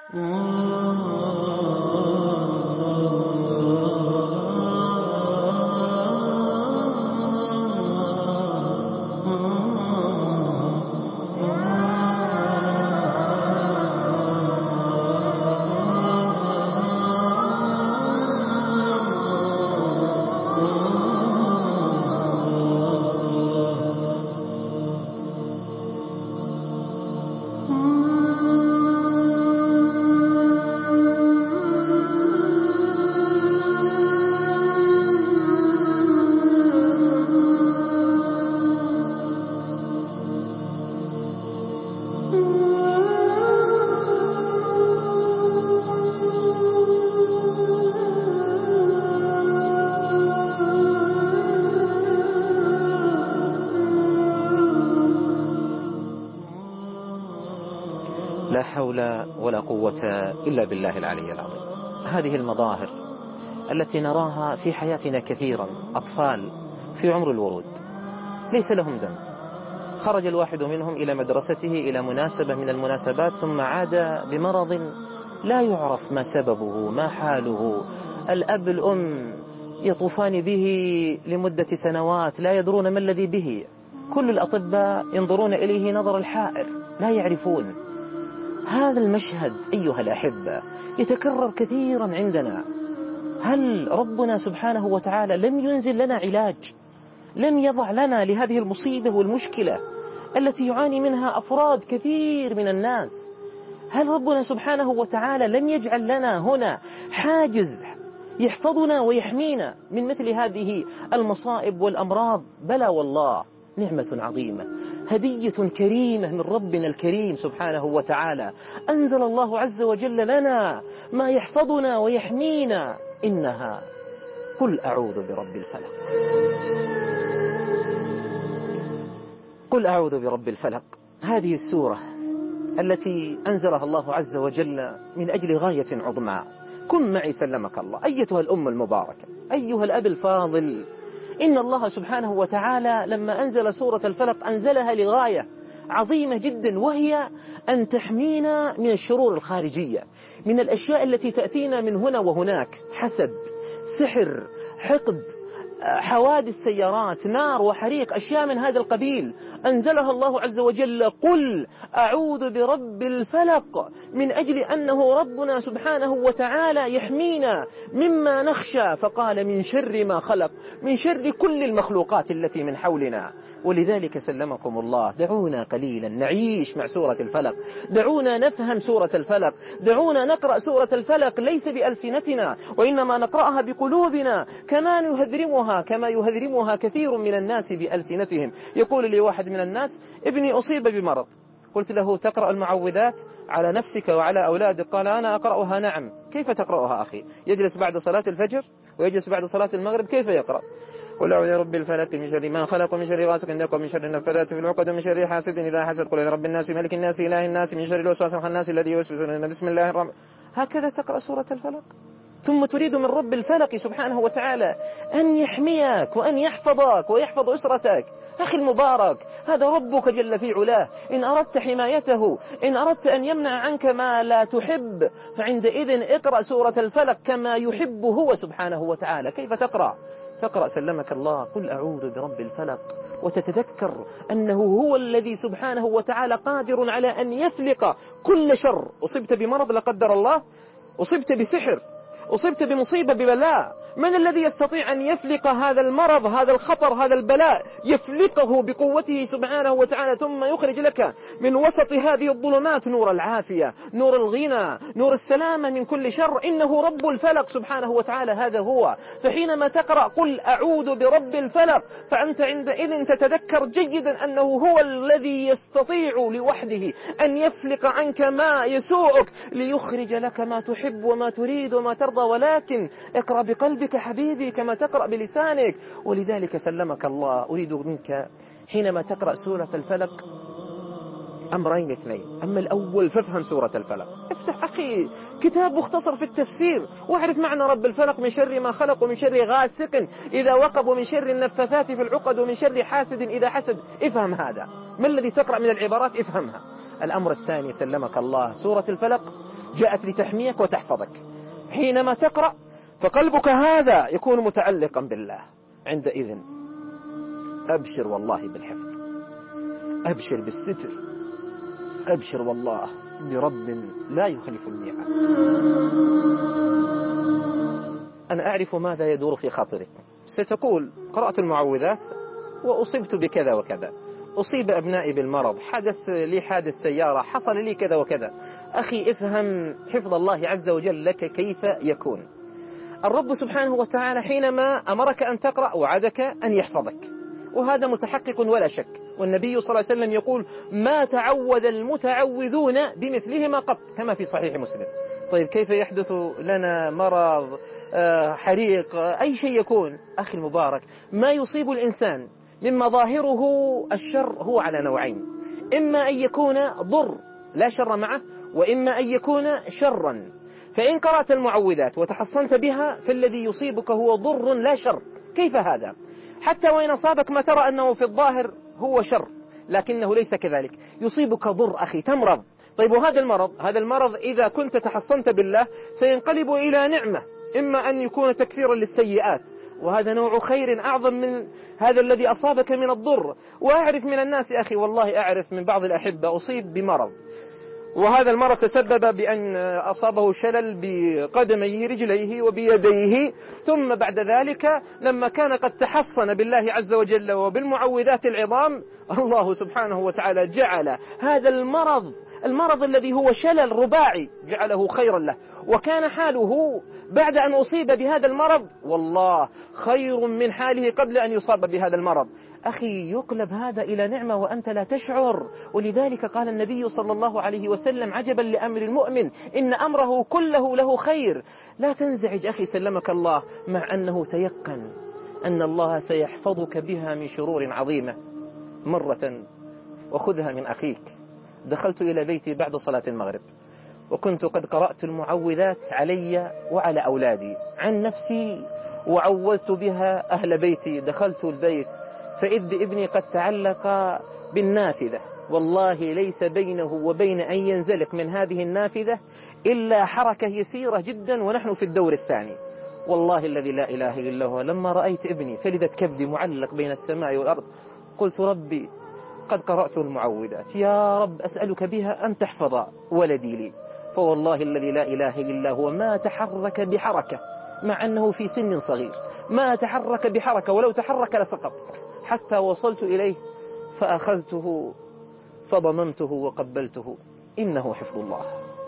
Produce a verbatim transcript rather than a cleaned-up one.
لا حول ولا قوة إلا بالله العلي العظيم. هذه المظاهر التي نراها في حياتنا كثيرا، أطفال في عمر الورود ليس لهم ذنب، خرج الواحد منهم إلى مدرسته إلى مناسبة من المناسبات ثم عاد بمرض لا يعرف ما سببه ما حاله، الأب الأم يطوفان به لمدة سنوات لا يدرون ما الذي به، كل الأطباء ينظرون إليه نظر الحائر لا يعرفون. هذا المشهد أيها الأحبة يتكرر كثيرا عندنا. هل ربنا سبحانه وتعالى لم ينزل لنا علاج؟ لم يضع لنا لهذه المصيبة والمشكلة التي يعاني منها أفراد كثير من الناس؟ هل ربنا سبحانه وتعالى لم يجعل لنا هنا حاجز يحفظنا ويحمينا من مثل هذه المصائب والأمراض؟ بلى والله، نعمة عظيمة، هدية كريمة من ربنا الكريم سبحانه وتعالى، أنزل الله عز وجل لنا ما يحفظنا ويحمينا. إنها قل أعوذ برب الفلق. قل أعوذ برب الفلق هذه السورة التي أنزلها الله عز وجل من أجل غاية عظمى. كن معي سلمك الله أيتها الأم المباركة، أيها الأب الفاضل، إن الله سبحانه وتعالى لما أنزل سورة الفلق أنزلها لغاية عظيمة جدا، وهي أن تحمينا من الشرور الخارجية، من الأشياء التي تأتينا من هنا وهناك، حسد، سحر، حقد، حوادث سيارات، نار وحريق، أشياء من هذا القبيل. أنزلها الله عز وجل قل أعوذ برب الفلق من أجل أنه ربنا سبحانه وتعالى يحمينا مما نخشى، فقال من شر ما خلق، من شر كل المخلوقات التي من حولنا. ولذلك سلمكم الله دعونا قليلا نعيش مع سورة الفلق، دعونا نفهم سورة الفلق، دعونا نقرأ سورة الفلق ليس بألسنتنا وإنما نقرأها بقلوبنا، كما يهذرمها كما يهذرمها كثير من الناس بألسنتهم. يقول لي واحد من الناس ابني أصيب بمرض، قلت له تقرأ المعوذات على نفسك وعلى أولادك؟ قال أنا أقرأها. نعم. كيف تقرأها أخي؟ يجلس بعد صلاة الفجر ويجلس بعد صلاة المغرب، كيف يقرأ؟ قل أعوذ برب الفلق من شر ما خلق ومن شر غاسق إذا وقب ومن شر النفاثات في العقد ومن شر حاسد إذا حسد. قل أعوذ برب الناس ملك الناس إله الناس من شر الوسواس الخناس الذي يوسوس في صدور. بسم الله الرحمن. هكذا تقرأ سورة الفلق، ثم تريد من رب الفلق سبحانه وتعالى أن يحميك وأن يحفظك ويحفظ أسرتك. أخي المبارك، هذا ربك جل في علاه، إن أردت حمايته، إن أردت أن يمنع عنك ما لا تحب، فعندئذ اقرأ سورة الفلق كما يحب هو سبحانه وتعالى. كيف تقرأ؟ تقرأ سلمك الله قل أعوذ برب الفلق، وتتذكر أنه هو الذي سبحانه وتعالى قادر على أن يفلق كل شر. أصبت بمرض لا قدر الله، أصبت بسحر، أصبت بمصيبة ببلاء، من الذي يستطيع أن يفلق هذا المرض، هذا الخطر، هذا البلاء؟ يفلقه بقوته سبحانه وتعالى، ثم يخرج لك من وسط هذه الظلمات نور العافية، نور الغنى، نور السلامة من كل شر. إنه رب الفلق سبحانه وتعالى، هذا هو. فحينما تقرأ قل أعوذ برب الفلق فأنت عندئذ تتذكر جيدا أنه هو الذي يستطيع لوحده أن يفلق عنك ما يسوءك ليخرج لك ما تحب وما تريد وما ترضى. ولكن اقرأ بقلبك حبيبي كما تقرأ بلسانك. ولذلك سلمك الله أريد منك حينما تقرأ سورة الفلق أمرين اثنين. أما الأول فافهم سورة الفلق، افتح أخي كتاب مختصر في التفسير واعرف معنى رب الفلق، من شر ما خلق ومن شر غاسق إذا وقب ومن شر النفاثات في العقد ومن شر حاسد إذا حسد. افهم هذا، ما الذي تقرأ من العبارات افهمها. الأمر الثاني سلمك الله سورة الفلق جاءت لتحميك وتحفظك. حينما تقرأ فقلبك هذا يكون متعلقا بالله، عندئذ أبشر والله بالحفظ، أبشر بالستر، أبشر والله برب لا يخلف الميعاد. أنا أعرف ماذا يدور في خاطرك. ستقول قرأت المعوذات وأصبت بكذا وكذا، أصيب أبنائي بالمرض، حدث لي حادث سيارة، حصل لي كذا وكذا. أخي افهم حفظ الله عز وجل لك كيف يكون. الرب سبحانه وتعالى حينما أمرك أن تقرأ وعدك أن يحفظك، وهذا متحقق ولا شك. والنبي صلى الله عليه وسلم يقول ما تعوذ المتعوذون بمثلهما قط، كما في صحيح مسلم. طيب كيف يحدث لنا مرض، حريق، أي شيء يكون؟ أخي المبارك، ما يصيب الإنسان مما ظاهره الشر هو على نوعين: إما أن يكون ضر لا شر معه، وإما أن يكون شرا. فإن قرأت المعوذات وتحصنت بها فالذي يصيبك هو ضر لا شر. كيف هذا؟ حتى وإن أصابك ما ترى أنه في الظاهر هو شر، لكنه ليس كذلك، يصيبك ضر أخي، تمرض. طيب وهذا المرض، هذا المرض إذا كنت تحصنت بالله سينقلب إلى نعمة، إما أن يكون تكفيرا للسيئات، وهذا نوع خير أعظم من هذا الذي أصابك من الضر. وأعرف من الناس يا أخي، والله أعرف من بعض الأحبة أصيب بمرض، وهذا المرض تسبب بأن أصابه شلل بقدميه رجليه وبيديه، ثم بعد ذلك لما كان قد تحصن بالله عز وجل وبالمعوذات العظام، الله سبحانه وتعالى جعل هذا المرض المرض الذي هو شلل رباعي جعله خيرا له، وكان حاله بعد أن أصيب بهذا المرض والله خير من حاله قبل أن يصاب بهذا المرض. أخي يقلب هذا إلى نعمة وأنت لا تشعر. ولذلك قال النبي صلى الله عليه وسلم عجبا لأمر المؤمن إن أمره كله له خير. لا تنزعج أخي سلمك الله، مع أنه تيقن أن الله سيحفظك بها من شرور عظيمة. مرة وخذها من أخيك، دخلت إلى بيتي بعد صلاة المغرب وكنت قد قرأت المعوذات علي وعلى أولادي عن نفسي وعوذت بها أهل بيتي. دخلت البيت فإذ بابني قد تعلق بالنافذة، والله ليس بينه وبين أن ينزلق من هذه النافذة إلا حركة يسيرة جدا ونحن في الدور الثاني. والله الذي لا إله إلا هو لما رأيت ابني فلذت كبدي معلق بين السماء والأرض، قلت ربي قد قرأت المعوذات، يا رب أسألك بها أن تحفظ ولدي لي. فوالله الذي لا إله إلا هو ما تحرك بحركة، مع أنه في سن صغير ما تحرك بحركة، ولو تحرك لسقط، حتى وصلت إليه فأخذته فضممته وقبلته. إنه حفظ الله.